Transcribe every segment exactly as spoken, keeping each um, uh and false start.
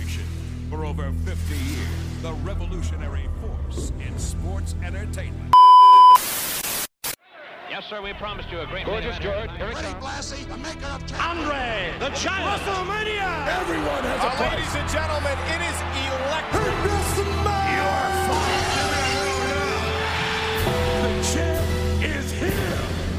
Corporation. For over fifty years, the revolutionary force in sports entertainment. Yes, sir, we promised you a great Gorgeous George. Here it Ready, comes. Blassie, the maker of Andre, the giant. WrestleMania. Everyone has a uh, price. Ladies and gentlemen, it is electric. You're The champ is here.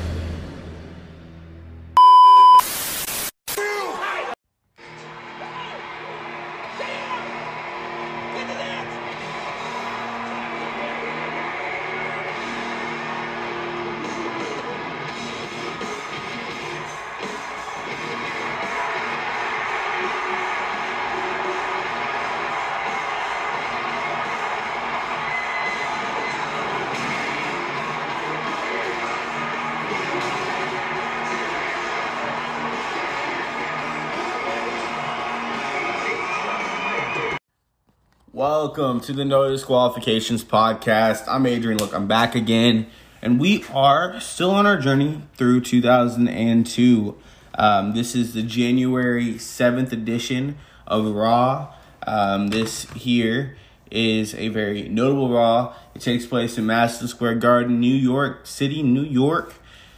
Welcome to the No Disqualifications Podcast. I'm Adrian. Look, I'm back again, and we are still on our journey through two thousand two. Um, this is the January seventh edition of Raw. Um, this here is a very notable Raw. It takes place in Madison Square Garden, New York City, New York.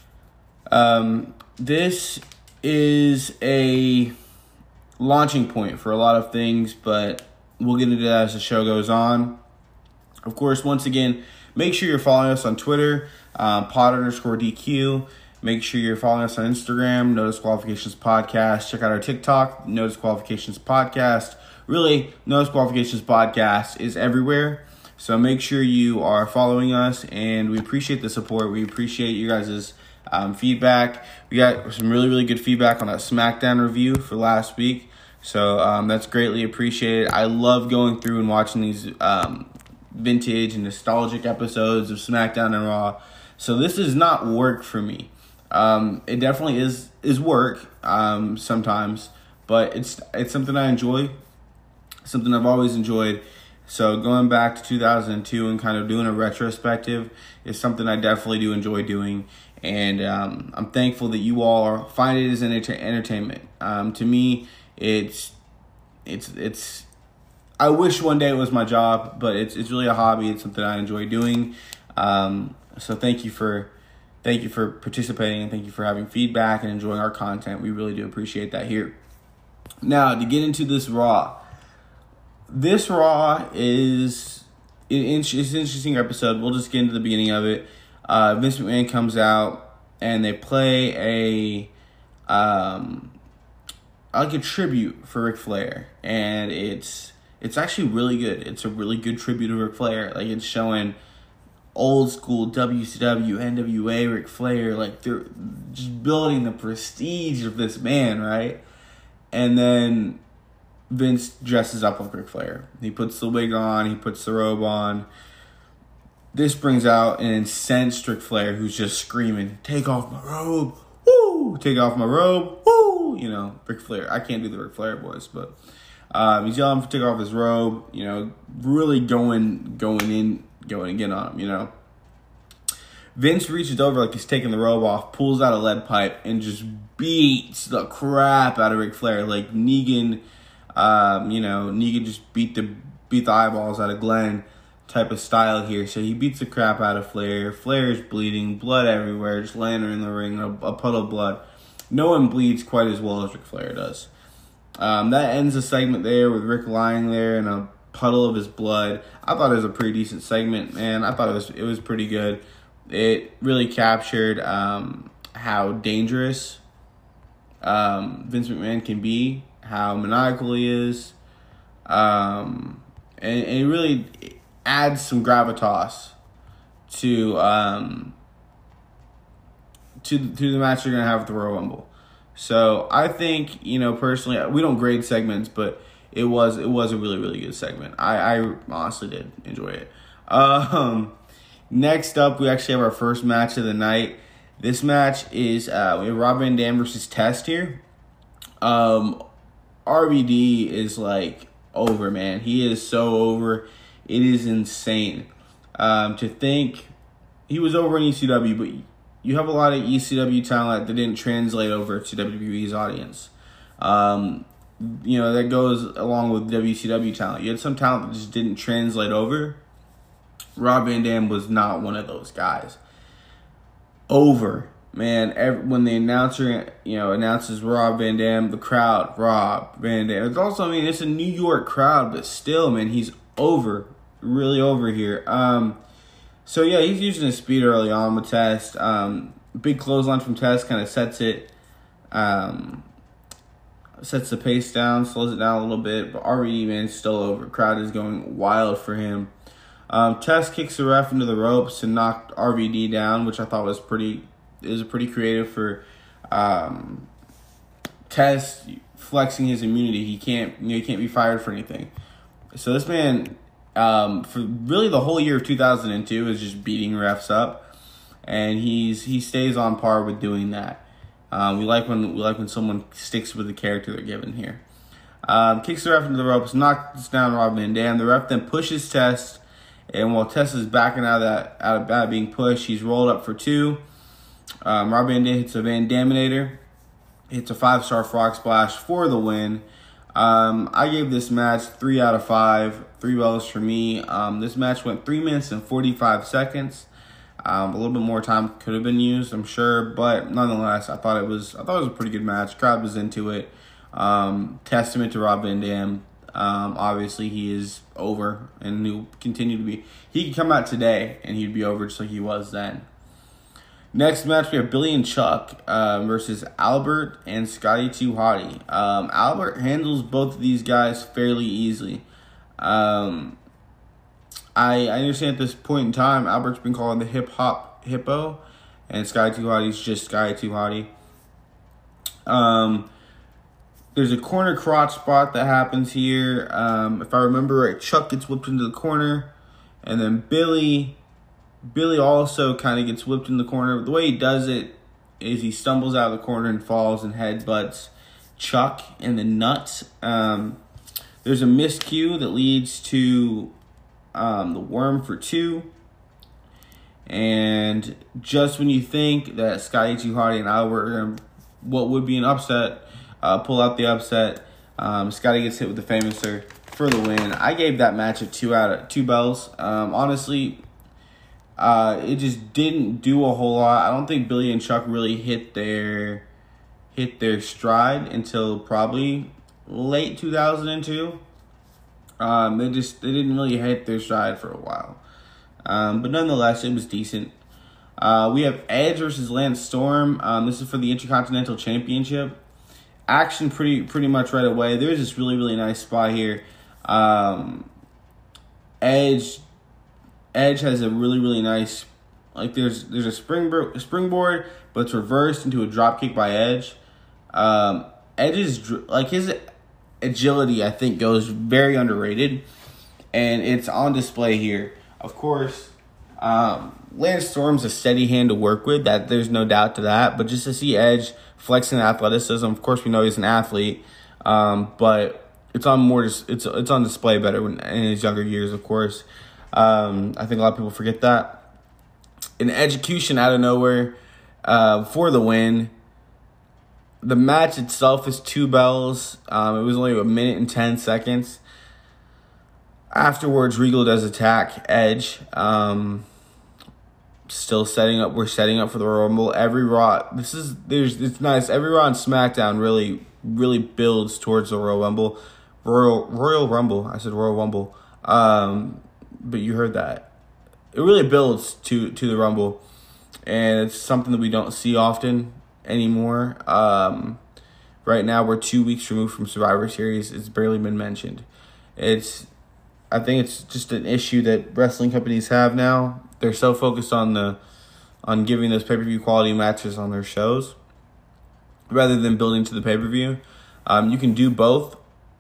Um, this is a launching point for a lot of things, but we'll get into that as the show goes on. Of course, once again, make sure you're following us on Twitter, um, pod underscore DQ. Make sure you're following us on Instagram, No Disqualifications Podcast. Check out our TikTok, No Disqualifications Podcast. Really, No Disqualifications Podcast is everywhere. So make sure you are following us, and we appreciate the support. We appreciate you guys' um, feedback. We got some really, really good feedback on that SmackDown review for last week. So um, that's greatly appreciated. I love going through and watching these um, vintage and nostalgic episodes of SmackDown and Raw. So this is not work for me. Um, it definitely is is work um, sometimes, but it's it's something I enjoy, something I've always enjoyed. So going back to two thousand two and kind of doing a retrospective is something I definitely do enjoy doing. And um, I'm thankful that you all are, find it as an enter- entertainment. Um, to me, It's, it's, it's, I wish one day it was my job, but it's, it's really a hobby. It's something I enjoy doing. Um, so thank you for, thank you for participating, and thank you for having feedback and enjoying our content. We really do appreciate that here. Now, to get into this Raw, this Raw is, it's an interesting episode. We'll just get into the beginning of it. Uh, Vince McMahon comes out and they play a, um, like a tribute for Ric Flair, and it's it's actually really good. It's a really good tribute to Ric Flair. Like, it's showing old school W C W, N W A Ric Flair. Like, they're just building the prestige of this man, right? And then Vince dresses up like Ric Flair. He puts the wig on. He puts the robe on. This brings out an incensed Ric Flair who's just screaming, "Take off my robe! Woo! Take off my robe! Woo!" You know, Ric Flair. I can't do the Ric Flair voice, but um, he's yelling to take off his robe. You know, really going, going in, going again on him. You know, Vince reaches over like he's taking the robe off, pulls out a lead pipe, and just beats the crap out of Ric Flair. Like Negan, um, you know, Negan just beat the beat the eyeballs out of Glenn type of style here. So he beats the crap out of Flair. Flair's bleeding, blood everywhere, just laying there in the ring, a, a puddle of blood. No one bleeds quite as well as Ric Flair does. Um, that ends the segment there with Rick lying there in a puddle of his blood. I thought it was a pretty decent segment, man. I thought it was it was pretty good. It really captured um, how dangerous um, Vince McMahon can be, how maniacal he is, um, and, and it really adds some gravitas to um, to to the match you're gonna have with the Royal Rumble. So I think, you know, personally, we don't grade segments, but it was it was a really really good segment. I, I honestly did enjoy it. Um, next up, we actually have our first match of the night. This match is uh, we have Rob Van Dam versus Test here. Um, R V D is like over, man. He is so over. It is insane. Um, to think he was over in E C W, but you have a lot of E C W talent that didn't translate over to W W E's audience. Um, you know, that goes along with W C W talent. You had some talent that just didn't translate over. Rob Van Dam was not one of those guys. Over, man. Every, when the announcer, you know, announces Rob Van Dam, the crowd, Rob Van Dam. It's also, I mean, it's a New York crowd, but still, man, he's over, really over here. Um, so yeah, he's using his speed early on with Test. Um, big clothesline from Test kind of sets it, um, sets the pace down, slows it down a little bit. But R V D, man, is still over. Crowd is going wild for him. Um, Test kicks the ref into the ropes and knocked R V D down, which I thought was pretty is pretty creative for um, Test flexing his immunity. He can't you know he can't be fired for anything. So this man, um, for really the whole year of two thousand two, is just beating refs up, and he's he stays on par with doing that. Um, we like when we like when someone sticks with the character they're given here. Um, kicks the ref into the ropes, knocks down Rob Van Dam. The ref then pushes Test. And while Test is backing out of that, out of that being pushed, he's rolled up for two. Um, Rob Van Dam hits a Van Daminator, hits a five-star frog splash for the win. Um, I gave this match three out of five, three bells for me. Um, this match went three minutes and forty-five seconds. Um, a little bit more time could have been used, I'm sure, but nonetheless, I thought it was I thought it was a pretty good match. Crowd was into it. Um, testament to Rob Van Dam. Um, obviously, he is over, and he'll continue to be. He could come out today, and he'd be over just like he was then. Next match, we have Billy and Chuck uh, versus Albert and Scotty two Hotty. Um, Albert handles both of these guys fairly easily. Um, I, I understand at this point in time, Albert's been called the hip-hop hippo, and Scotty two Hotty's just Scotty two Hotty. Um... There's a corner crotch spot that happens here. Um, if I remember right, Chuck gets whipped into the corner. And then Billy, Billy also kind of gets whipped in the corner. The way he does it is he stumbles out of the corner and falls and headbutts Chuck in the nuts. Um, there's a miscue that leads to um, the worm for two. And just when you think that Scotty two Hotty and Albert are going to, what would be an upset, Uh, pull out the upset. Um, Scotty gets hit with the Famouser for the win. I gave that match a two out of two bells. Um, honestly, uh, it just didn't do a whole lot. I don't think Billy and Chuck really hit their hit their stride until probably late two thousand two. Um, they just they didn't really hit their stride for a while. Um, but nonetheless, it was decent. Uh, we have Edge versus Lance Storm. Um, this is for the Intercontinental Championship. Action pretty pretty much right away. There's this really, really nice spot here. Um, Edge Edge has a really, really nice, like there's there's a springboard, springboard, but it's reversed into a drop kick by Edge. Um, Edge's, like his agility, I think, goes very underrated, and it's on display here. Of course, um, Lance Storm's a steady hand to work with. That there's no doubt to that. But just to see Edge flexing athleticism, of course, we know he's an athlete, um, but it's on more. It's it's on display better when, in his younger years, of course. Um, I think a lot of people forget that. An execution out of nowhere uh, for the win. The match itself is two bells. Um, it was only a minute and ten seconds. Afterwards, Regal does attack Edge. Um, still setting up. We're setting up for the Royal Rumble. Every Raw. This is there's. It's nice. Every Raw and SmackDown really really builds towards the Royal Rumble. Royal Royal Rumble. I said Royal Rumble. Um, but you heard that. It really builds to to the Rumble, and it's something that we don't see often anymore. Um, right now, we're two weeks removed from Survivor Series. It's barely been mentioned. It's. I think it's just an issue that wrestling companies have now. They're so focused on the on giving those pay-per-view quality matches on their shows rather than building to the pay-per-view. Um, you can do both,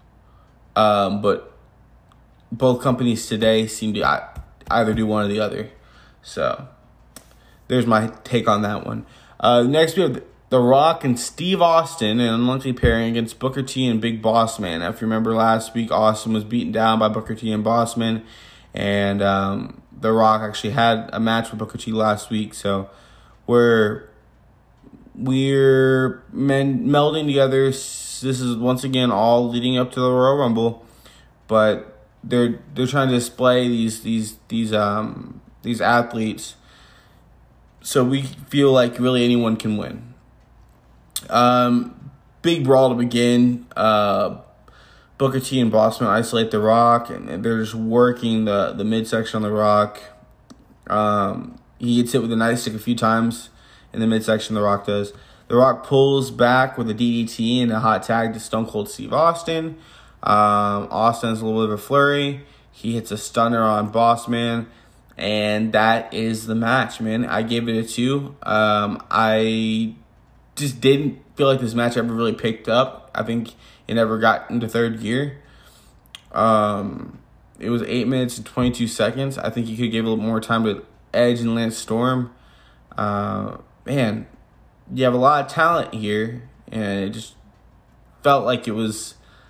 um, but both companies today seem to either do one or the other. So there's my take on that one. Uh, next, we have The Rock and Steve Austin, an unlikely pairing against Booker T and Big Boss Man. If you remember last week, Austin was beaten down by Booker T and Boss Man, and um, The Rock actually had a match with Booker T last week. So we're we're men melding together. This is once again all leading up to the Royal Rumble, but they're they're trying to display these these these um these athletes, so we feel like really anyone can win. Um, big brawl to begin. Uh, Booker T and Bossman isolate The Rock, and they're just working the the midsection on The Rock. Um, he gets hit with a nightstick a few times in the midsection. The Rock does. The Rock pulls back with a D D T and a hot tag to Stone Cold Steve Austin. Um, Austin has a little bit of a flurry. He hits a stunner on Bossman, and that is the match, man. I gave it a two. Um, I just didn't feel like this match ever really picked up. I think it never got into third gear. Um, it was eight minutes and twenty-two seconds. I think you could give a little more time to Edge and Lance Storm. Uh, man, you have a lot of talent here, and it just felt like it was,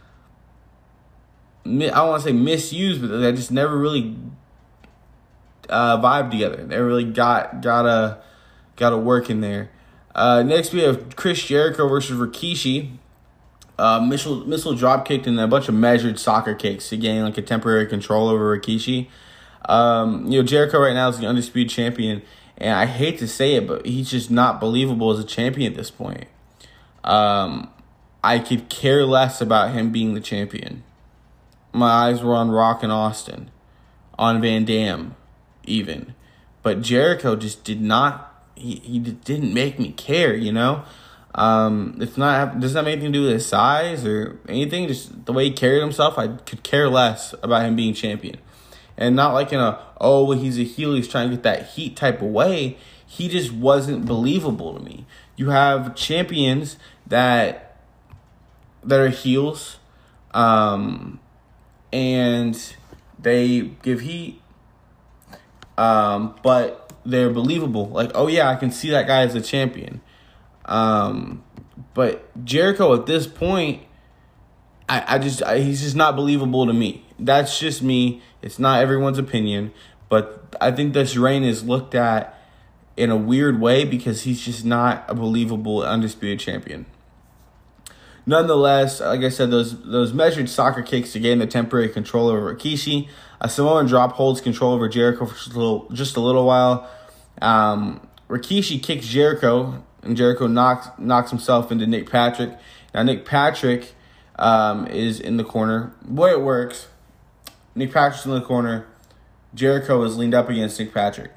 I don't want to say misused, but they just never really uh, vibed together. They really got got a got a work in there. Uh, next, we have Chris Jericho versus Rikishi. Uh, missile missile drop kicked and a bunch of measured soccer kicks to gain like a temporary control over Rikishi. Um, you know, Jericho right now is the undisputed champion, and I hate to say it, but he's just not believable as a champion at this point. Um, I could care less about him being the champion. My eyes were on Rock and Austin, on Van Dam, even, but Jericho just did not. He he didn't make me care, you know. Um, it's not doesn't have anything to do with his size or anything. Just the way he carried himself, I could care less about him being champion, and not like in a oh well, he's a heel, he's trying to get that heat type of way. He just wasn't believable to me. You have champions that that are heels, um, and they give heat, um, but they're believable. Like, oh yeah, I can see that guy as a champion. Um, but Jericho at this point, I, I just, I, he's just not believable to me. That's just me. It's not everyone's opinion, but I think this reign is looked at in a weird way because he's just not a believable undisputed champion. Nonetheless, like I said, those those measured soccer kicks to gain the temporary control over Rikishi. A Samoan drop holds control over Jericho for just a little, just a little while. Um, Rikishi kicks Jericho, and Jericho knocks knocks himself into Nick Patrick. Now, Nick Patrick um, is in the corner. The way it works, Nick Patrick's in the corner. Jericho is leaned up against Nick Patrick.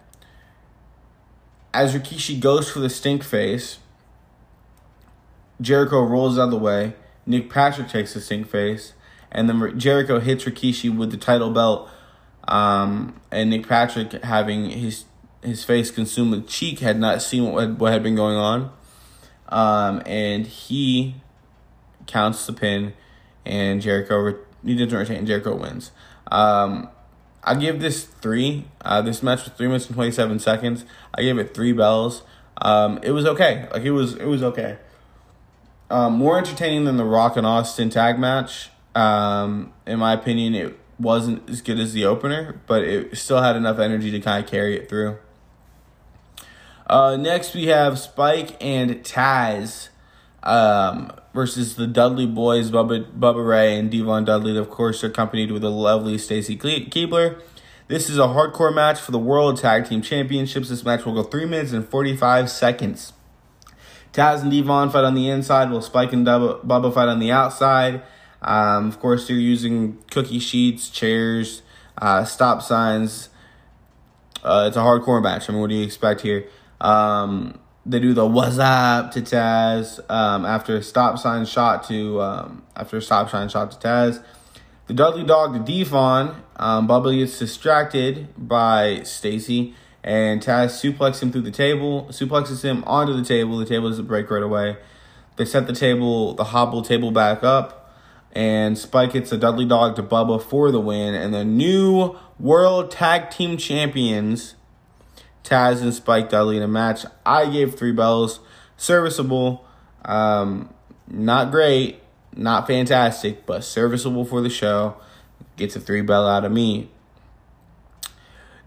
As Rikishi goes for the stink face, Jericho rolls out of the way. Nick Patrick takes the stink face. And then Jericho hits Rikishi with the title belt. Um, and Nick Patrick, having his his face consumed with cheek, had not seen what had, what had been going on. Um, and he counts the pin. And Jericho, he doesn't retain. Jericho wins. Um, I give this three. Uh, this match was three minutes and twenty-seven seconds. I gave it three bells. Um, it was okay. Like, it was, it was okay. Um, more entertaining than the Rock and Austin tag match. Um, in my opinion, it wasn't as good as the opener, but it still had enough energy to kind of carry it through. Uh, next, we have Spike and Taz um, versus the Dudley Boys, Bubba, Bubba Ray and Devon Dudley. Of course, they're accompanied with the lovely Stacy Keibler. This is a hardcore match for the World Tag Team Championships. This match will go three minutes and forty-five seconds. Taz and Devon fight on the inside, while Spike and Bubba, Bubba fight on the outside. Um, of course, they're using cookie sheets, chairs, uh, stop signs. Uh, it's a hardcore match. I mean, what do you expect here? Um, they do the "What's up" to Taz um, after a stop sign shot to um, after a stop sign shot to Taz. The Dudley Dog to Devon. Um, Bubba gets distracted by Stacy, and Taz suplexes him through the table, suplexes him onto the table. The table doesn't break right away. They set the table, the hobble table back up, and Spike hits the Dudley Dog to Bubba for the win. And the new World Tag Team Champions, Taz and Spike Dudley, in a match I gave three bells. Serviceable. Um, not great. Not fantastic, but serviceable for the show. Gets a three bell out of me.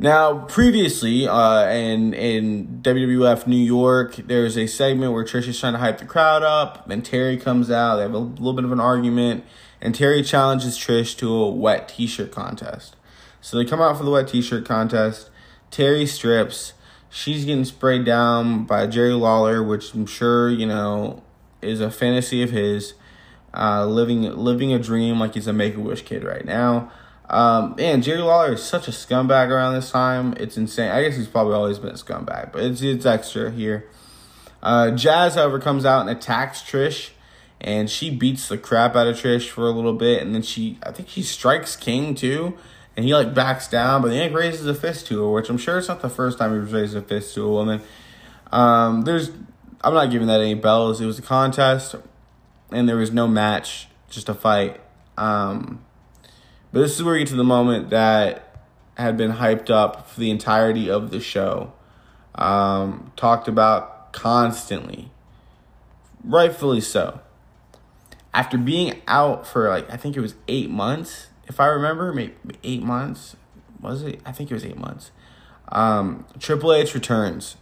Now, previously, uh, in, in W W F New York, there's a segment where Trish is trying to hype the crowd up. Then Terry comes out. They have a little bit of an argument. And Terry challenges Trish to a wet t-shirt contest. So they come out for the wet t-shirt contest. Terry strips. She's getting sprayed down by Jerry Lawler, which I'm sure, you know, is a fantasy of his. Uh, living living a dream like he's a Make-A-Wish kid right now. Um, man, Jerry Lawler is such a scumbag around this time. It's insane. I guess he's probably always been a scumbag, but it's it's extra here. Uh, Jazz, however, comes out and attacks Trish, and she beats the crap out of Trish for a little bit, and then she, I think she strikes King too, and he like backs down, but then he raises a fist to her, which I'm sure it's not the first time he's raised a fist to a woman. Um, there's, I'm not giving that any bells. It was a contest, and there was no match, just a fight. Um. But this is where we get to the moment that had been hyped up for the entirety of the show. Um, talked about constantly. Rightfully so. After being out for, like, I think it was eight months, if I remember, maybe eight months. Was it? I think it was eight months. Um, Triple H returns.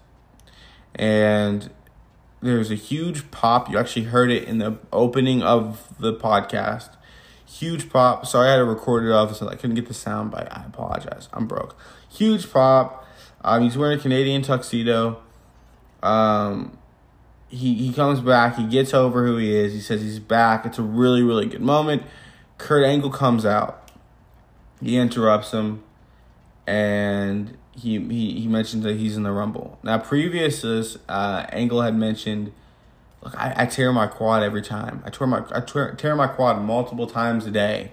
And there's a huge pop. You actually heard it in the opening of the podcast. Huge pop. Sorry, I had to record it off, so I couldn't get the sound bite. I apologize. I'm broke. Huge pop. Um, he's wearing a Canadian tuxedo. Um, he he comes back. He gets over who he is. He says he's back. It's a really, really good moment. Kurt Angle comes out. He interrupts him, and he he, he mentions that he's in the Rumble. Now, previous to this, uh, Angle had mentioned, look, I, I tear my quad every time. I tear my I tear, tear my quad multiple times a day.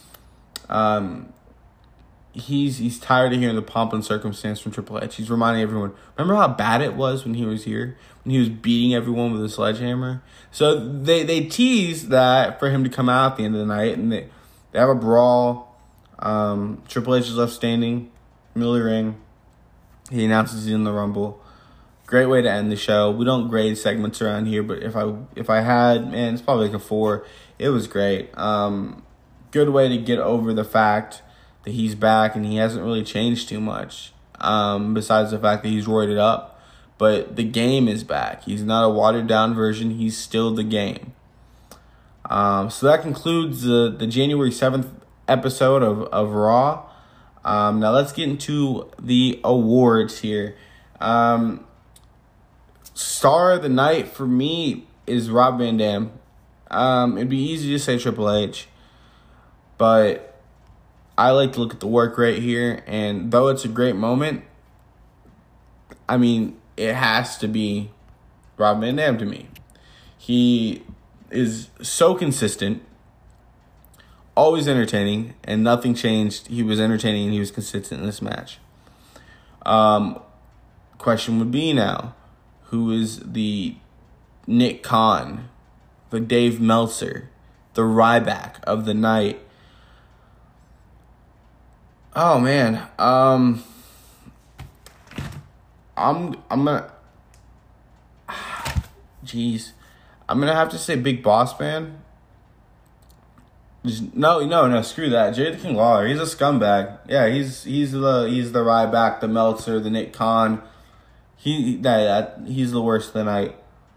Um, he's he's tired of hearing the pomp and circumstance from Triple H. He's reminding everyone, remember how bad it was when he was here? When he was beating everyone with a sledgehammer? So they, they tease that for him to come out at the end of the night, and they, they have a brawl. Um, Triple H is left standing, middle of the ring. He announces he's in the Rumble. Great way to end the show. We don't grade segments around here, but if I if I had, man, it's probably like a four. It was great. Um, good way to get over the fact that he's back and he hasn't really changed too much. Um, besides the fact that he's roided up, but the game is back. He's not a watered down version. He's still the game. Um, so that concludes the the January seventh episode of of Raw. Um, now let's get into the awards here. Um. Star of the night for me is Rob Van Dam. Um, it'd be easy to say Triple H, but I like to look at the work rate here, and though it's a great moment, I mean, it has to be Rob Van Dam to me. He is so consistent, always entertaining, and nothing changed. He was entertaining and he was consistent in this match. Um, question would be now, who is the Nick Khan, the Dave Meltzer, the Ryback of the night? Oh man, um, I'm I'm gonna, jeez, I'm gonna have to say Big Boss Man. Just, no, no, no, screw that. Jerry the King Lawler, he's a scumbag. Yeah, he's he's the he's the Ryback, the Meltzer, the Nick Khan. He that, that he's the worst of the night,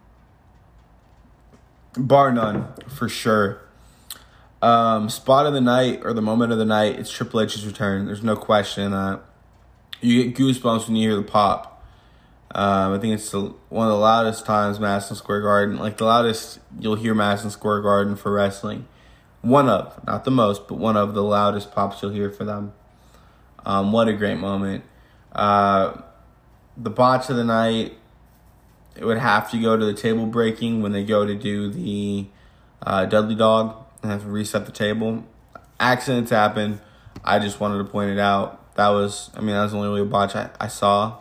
bar none, for sure. Um, spot of the night or the moment of the night, it's Triple H's return. There's no question in that. You get goosebumps when you hear the pop. Um, I think it's the, one of the loudest times Madison Square Garden, like the loudest you'll hear Madison Square Garden for wrestling. One of, not the most, but one of the loudest pops you'll hear for them. Um, what a great moment. Uh, the botch of the night, it would have to go to the table breaking when they go to do the uh, Dudley Dog and have to reset the table. Accidents happen. I just wanted to point it out. That was, I mean, that was the only really botch I, I saw.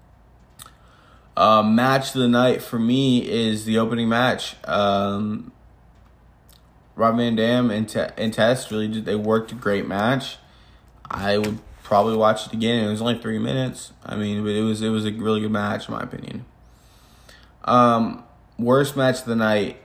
Uh, match of the night for me is the opening match. Um, Rob Van Dam and, Te- and Test really did, they worked a great match. I would probably watch it again. It was only three minutes. I mean, but it was it was a really good match in my opinion. Um, worst match of the night.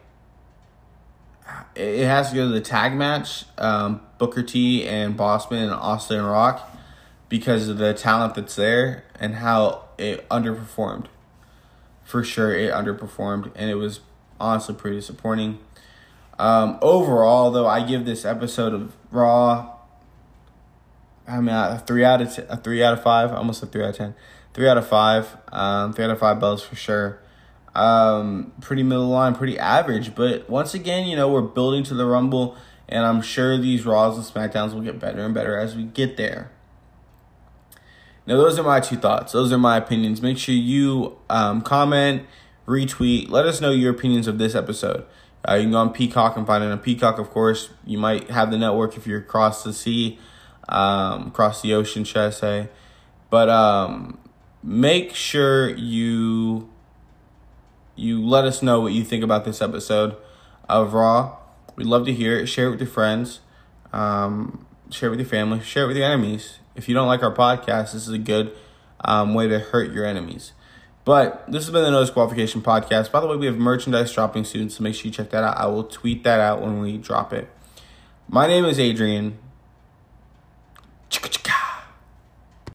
It has to go to the tag match. Um, Booker T and Bossman and Austin Rock, because of the talent that's there and how it underperformed. For sure, it underperformed, and it was honestly pretty disappointing. Um, overall, though, I give this episode of Raw, I mean, a three out of t- a three out of five, almost a three out of ten, three out of five, um, three out of five bells for sure. Um, pretty middle line, pretty average, but once again, you know, we're building to the Rumble, and I'm sure these Raws and SmackDowns will get better and better as we get there. Now, those are my two thoughts. Those are my opinions. Make sure you um, comment, retweet. Let us know your opinions of this episode. Uh, you can go on Peacock and find it on Peacock, of course. You might have the network if you're across the sea, um, across the ocean, should I say. But um, make sure you you let us know what you think about this episode of Raw. We'd love to hear it. Share it with your friends. Um, share it with your family. Share it with your enemies. If you don't like our podcast, this is a good um, way to hurt your enemies. But this has been the No Disqualification Podcast. By the way, we have merchandise dropping soon, so make sure you check that out. I will tweet that out when we drop it. My name is Adrian.